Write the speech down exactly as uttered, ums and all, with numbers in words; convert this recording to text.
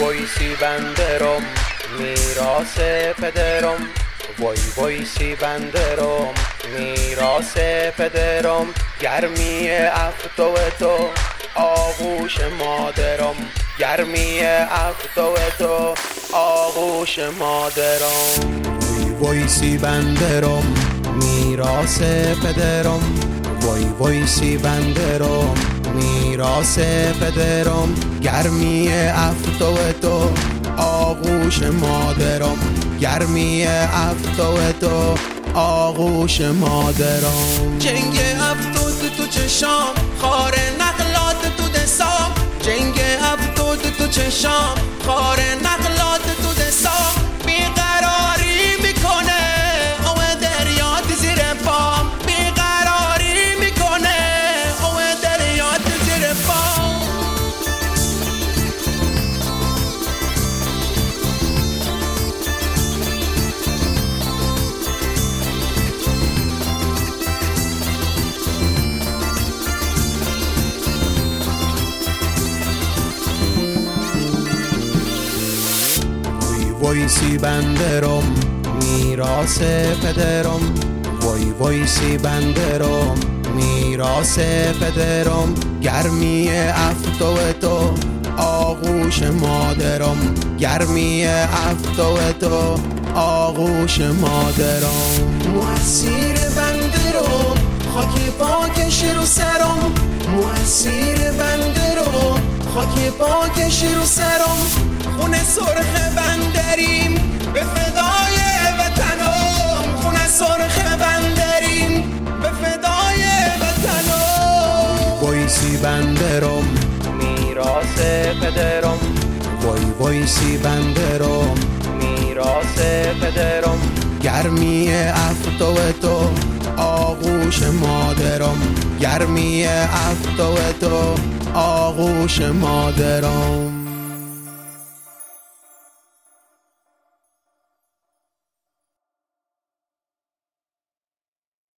وایسی بندرم میراث پدرم، وای وایسی بندرم میراث پدرم، گرمی افتو تو آغوش مادرم، گرمی افتو تو آغوش مادرم. وای وایسی بندرم میراث پدرم، وای وایسی بندرم میراث پدرم، گرمی افتو تو آغوش مادرم، گرمی افتو تو آغوش مادرم. جنگ افتو تو چشام، خار نقلات تو دسام، جنگ افتو تو چشام، خار نقلات تو دسام، بیقراری میکنه او دریات زیر پام، بیقراری میکنه او دریات زیر پام. وایسی بندرم میراث پدرم، وای وایسی بندرم میراث پدرم، گرمی افتو تو آغوش مادرم، گرمی افتو تو آغوش مادرم. موثیر بندرم خاک پاکش رو سرم، موثیر بندرم خاک پاکش رو سرم، خونه سرخ بندریم به فدای وطنم، خونه سرخ بندریم به فدای وطنم. وایسی بندرم میراث پدرم، وای وایسی بندرم میراث پدرم، گرمی افتو تو آغوش مادرم، گرمی افتو تو آغوش مادرم.